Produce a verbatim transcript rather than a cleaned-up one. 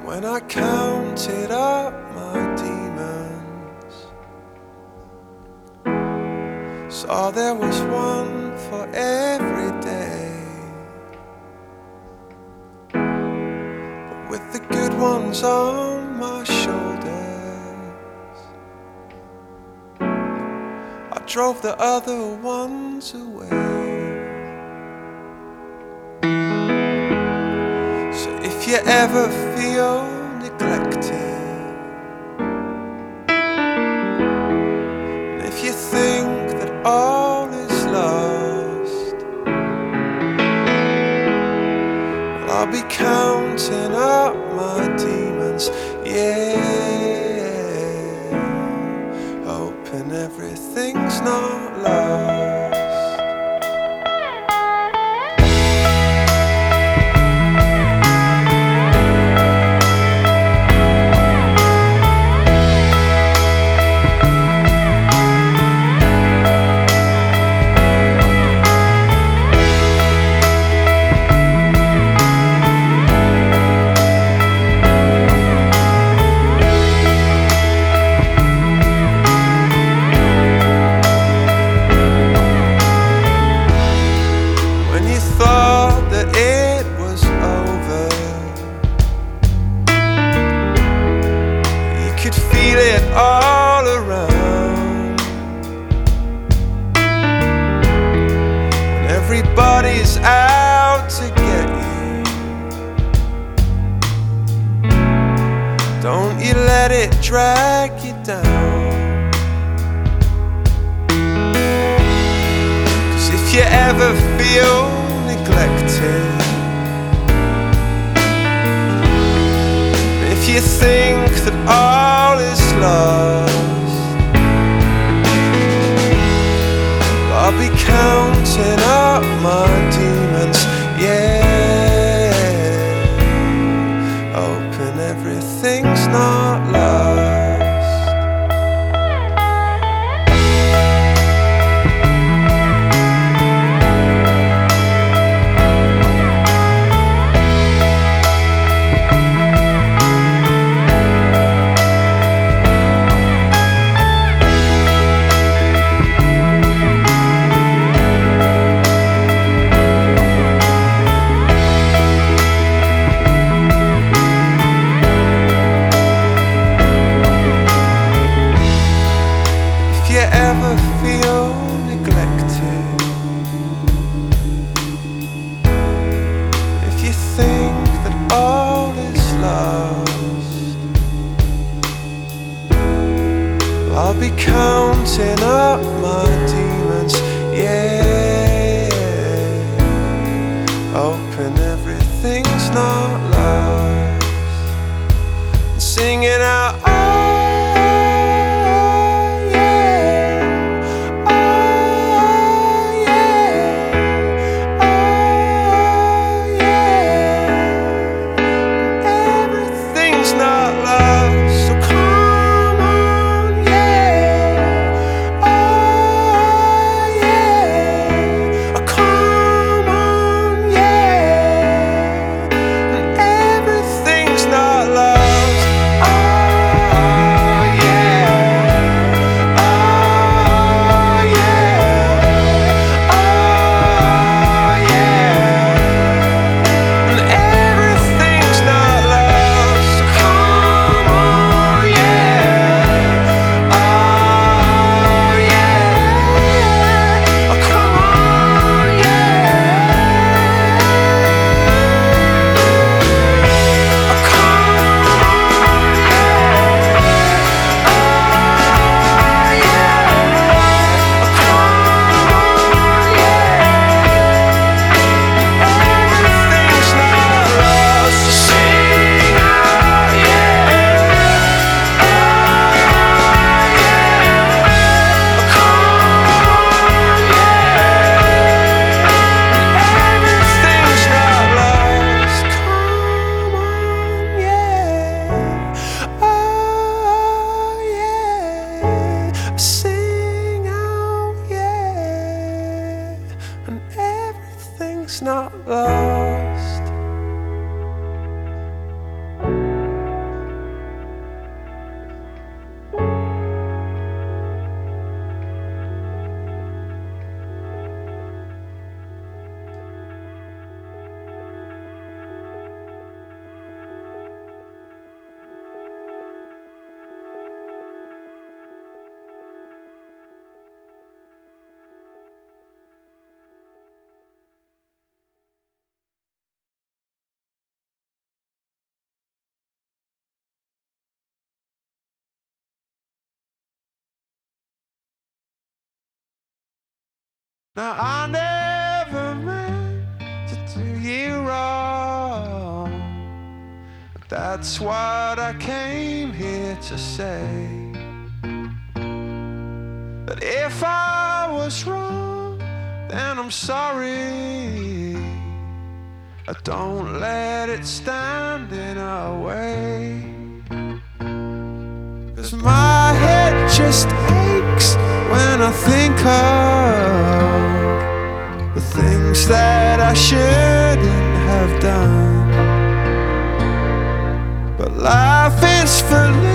When I counted up my demons, saw there was one for every day, but with the good ones on my shoulders, I drove the other ones away. If you ever feel neglected, and if you think that all is lost, well, I'll be counting up my demons, yeah, hoping everything's not lost. It was over, you could feel it all around, when everybody's out to get you. Don't you let it drag you down, 'cause if you ever feel neglected, if you think that all is lost, I'll be counting up my demons, yeah, hoping everything's not lost. If you ever feel neglected, if you think that all is lost, I'll be counting up my demons, yeah, hoping everything's not lost, and singing out, oh, not love, so come on, yeah, oh yeah, oh, come on, yeah, and everything's not lost, oh. Now I never meant to do you wrong. That's what I came here to say. But if I was wrong, then I'm sorry. I don't let it stand in our way. 'Cause my head just aches when I think of the things that I shouldn't have done. But life is for living.